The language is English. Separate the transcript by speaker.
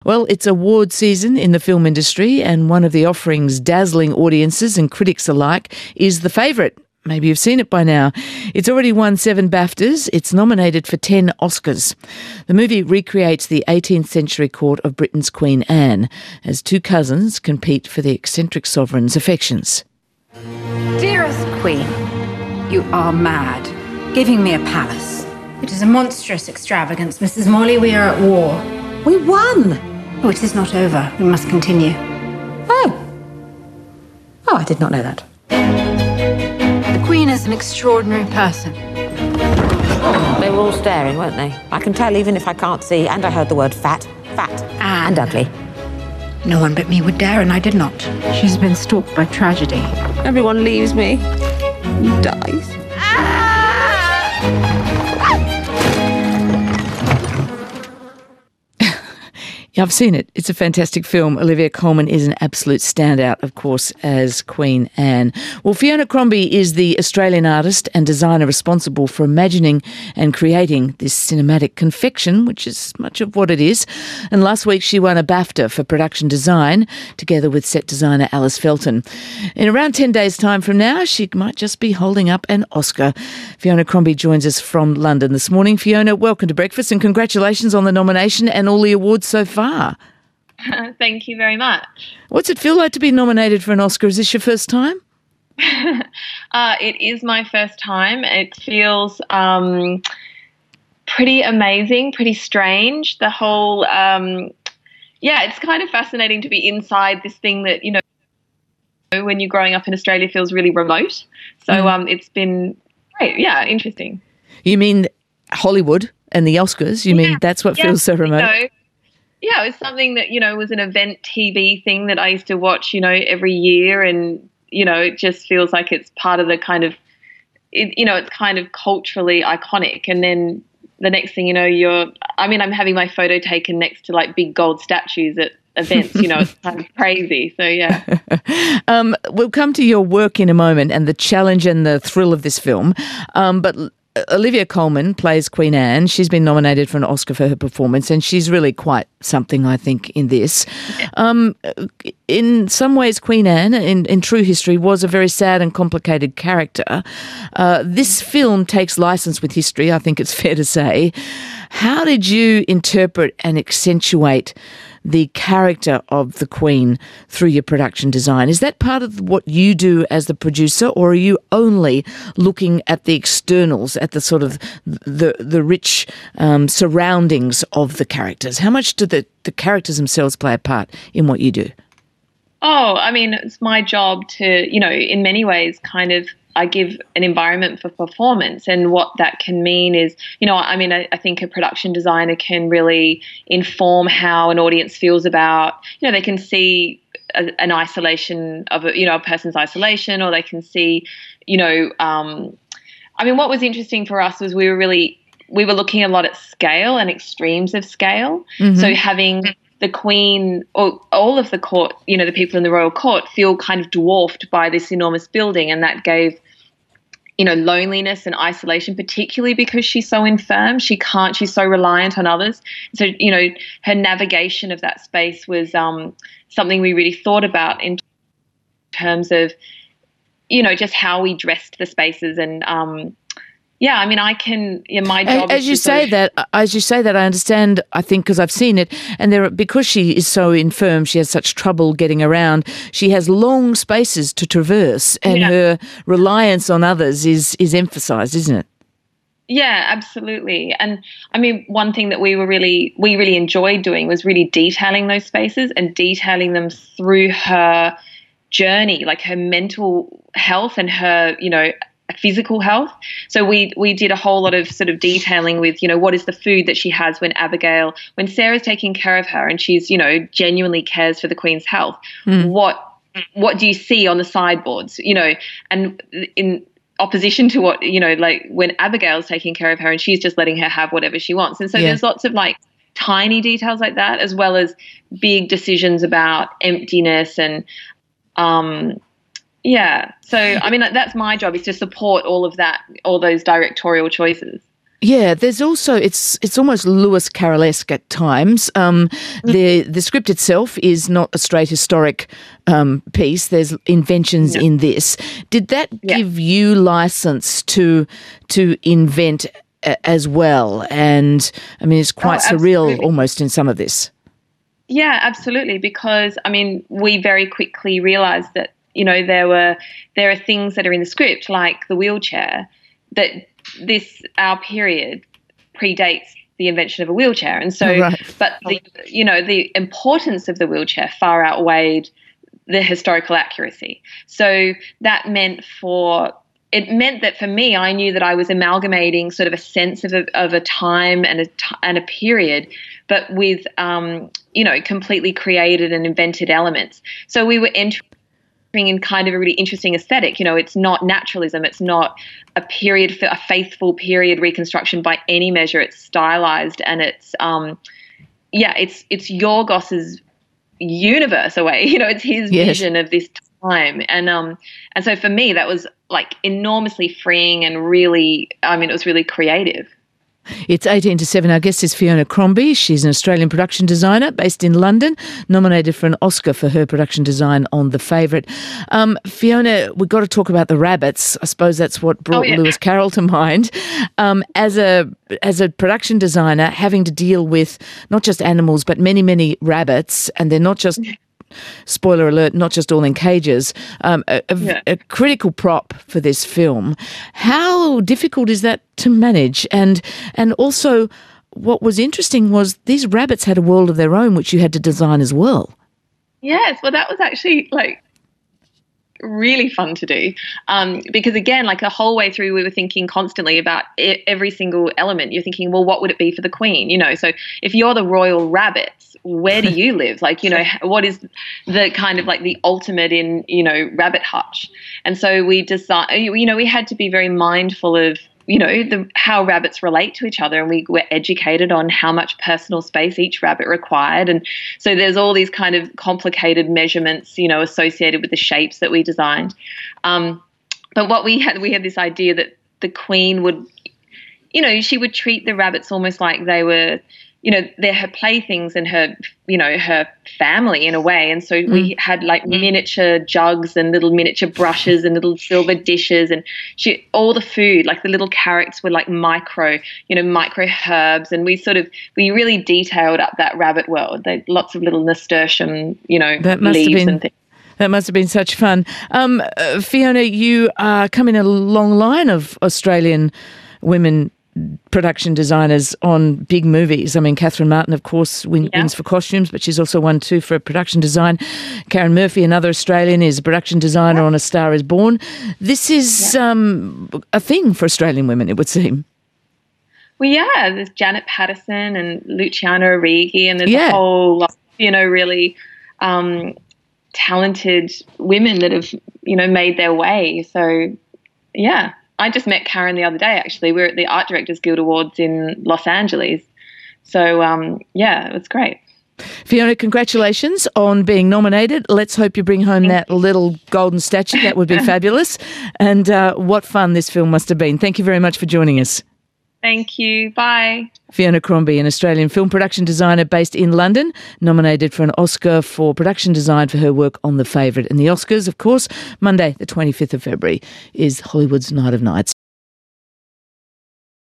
Speaker 1: Well, it's award season in the film industry, and one of the offering's dazzling audiences and critics alike is The Favourite. Maybe you've seen it by now. It's already won 7 BAFTAs. It's nominated for 10 Oscars. The movie recreates the 18th century court of Britain's Queen Anne as 2 cousins compete for the eccentric sovereign's affections.
Speaker 2: Dearest Queen, you are mad. Giving me a palace.
Speaker 3: It is a monstrous extravagance, Mrs. Morley. We are at war.
Speaker 2: We won!
Speaker 3: Oh, it is not over. We must continue.
Speaker 2: Oh, I did not know that.
Speaker 3: The Queen is an extraordinary person.
Speaker 4: They were all staring, weren't they? I can tell even if I can't see, and I heard the word fat, and ugly.
Speaker 3: No one but me would dare, and I did not. She's been stalked by tragedy.
Speaker 4: Everyone leaves me and dies.
Speaker 1: Yeah, I've seen it. It's a fantastic film. Olivia Colman is an absolute standout, of course, as Queen Anne. Well, Fiona Crombie is the Australian artist and designer responsible for imagining and creating this cinematic confection, which is much of what it is. And last week she won a BAFTA for production design, together with set designer Alice Felton. In around 10 days' time from now, she might just be holding up an Oscar. Fiona Crombie joins us from London this morning. Fiona, welcome to Breakfast and congratulations on the nomination and all the awards so far.
Speaker 5: Thank you very much.
Speaker 1: What's it feel like to be nominated for an Oscar? Is this your first time?
Speaker 5: It is my first time. It feels pretty amazing, pretty strange. The whole, it's kind of fascinating to be inside this thing that, you know, when you're growing up in Australia feels really remote. So it's been great. Yeah, interesting.
Speaker 1: You mean Hollywood and the Oscars? You mean that's what feels so remote?
Speaker 5: Yeah, it was something that, you know, was an event TV thing that I used to watch, you know, every year. And, you know, it just feels like it's part of the kind of, it's kind of culturally iconic. And then the next thing you know, I'm having my photo taken next to like big gold statues at events, you know, it's kind of crazy. So, yeah.
Speaker 1: We'll come to your work in a moment and the challenge and the thrill of this film. But Olivia Colman plays Queen Anne. She's been nominated for an Oscar for her performance, and she's really quite something, I think, in this. In some ways, Queen Anne, in true history, was a very sad and complicated character. This film takes license with history, I think it's fair to say. How did you interpret and accentuate the character of the Queen through your production design? Is that part of what you do as the producer, or are you only looking at the externals, at the sort of the rich surroundings of the characters? How much do the characters themselves play a part in what you do?
Speaker 5: Oh, I mean, it's my job to, you know, in many ways kind of I give an environment for performance, and what that can mean is, you know, I mean, I think a production designer can really inform how an audience feels about, you know, they can see an isolation of, a person's isolation, or they can see, you know, what was interesting for us was we were looking a lot at scale and extremes of scale. Mm-hmm. So having the Queen or all of the court, you know, the people in the royal court feel kind of dwarfed by this enormous building, and that gave, you know, loneliness and isolation, particularly because she's so infirm. She's so reliant on others. So, you know, her navigation of that space was something we really thought about in terms of, you know, just how we dressed the spaces. And my job.
Speaker 1: As you say that, I understand. I think because I've seen it, and because she is so infirm, she has such trouble getting around. She has long spaces to traverse, and her reliance on others is emphasised, isn't it?
Speaker 5: Yeah, absolutely. And I mean, one thing that we really enjoyed doing was really detailing those spaces and detailing them through her journey, like her mental health and her, you know, physical health. So we did a whole lot of sort of detailing with, you know, what is the food that she has when Sarah's taking care of her and she's, you know, genuinely cares for the Queen's health. What do you see on the sideboards, you know, and in opposition to what, you know, like when Abigail's taking care of her and she's just letting her have whatever she wants. And so there's lots of like tiny details like that, as well as big decisions about emptiness and so, I mean, that's my job, is to support all of that, all those directorial choices.
Speaker 1: Yeah, there's also it's almost Lewis Carroll-esque at times. The script itself is not a straight historic piece. There's inventions in this. Did that give you license to invent as well? And I mean, it's quite surreal almost in some of this.
Speaker 5: Yeah, absolutely. Because I mean, we very quickly realised that there are things that are in the script, like the wheelchair, that our period predates the invention of a wheelchair, and so but the importance of the wheelchair far outweighed the historical accuracy. So that meant that for me, I knew that I was amalgamating sort of a sense of a time and a period, but with completely created and invented elements. So we were entering in kind of a really interesting aesthetic. It's not naturalism. It's not a faithful period reconstruction by any measure. It's stylized, and it's Yorgos's universe away. It's his vision of this time, and so for me that was like enormously freeing and really, it was really creative.
Speaker 1: It's 18 to 7. Our guest is Fiona Crombie. She's an Australian production designer based in London, nominated for an Oscar for her production design on The Favourite. Fiona, we've got to talk about the rabbits. I suppose that's what brought Lewis Carroll to mind. As a production designer, having to deal with not just animals but many, many rabbits, and they're not just... spoiler alert, not just all in cages, a critical prop for this film. How difficult is that to manage? And also, what was interesting was these rabbits had a world of their own, which you had to design as well.
Speaker 5: Yes, well, that was actually really fun to do, because again, like the whole way through, we were thinking constantly about every single element. You're thinking, well, what would it be for the queen? So if you're the royal rabbits, where do you live? What is the kind of like the ultimate in rabbit hutch? And so we decided, we had to be very mindful of how rabbits relate to each other, and we were educated on how much personal space each rabbit required. And so there's all these kind of complicated measurements, associated with the shapes that we designed. But what we had this idea that the queen would, she would treat the rabbits almost like they were, they're her playthings and her, her family in a way. And so we had like miniature jugs and little miniature brushes and little silver dishes, and all the food, like the little carrots were like micro herbs. And we really detailed up that rabbit world. Lots of little nasturtium, leaves and things.
Speaker 1: That must have been such fun. Fiona, you come in a long line of Australian women production designers on big movies. I mean, Catherine Martin, of course, wins for costumes, but she's also won 2 for production design. Karen Murphy, another Australian, is a production designer on A Star Is Born. This is a thing for Australian women, it would seem.
Speaker 5: Well, yeah, there's Janet Patterson and Luciana Origi, and there's a whole lot, really talented women that have, made their way. So, yeah. I just met Karen the other day, actually. We were at the Art Directors Guild Awards in Los Angeles. So, it was great.
Speaker 1: Fiona, congratulations on being nominated. Let's hope you bring home that little golden statue. That would be fabulous. And what fun this film must have been. Thank you very much for joining us.
Speaker 5: Thank you. Bye.
Speaker 1: Fiona Crombie, an Australian film production designer based in London, nominated for an Oscar for production design for her work on The Favourite. And the Oscars, of course, Monday, the 25th of February, is Hollywood's Night of Nights.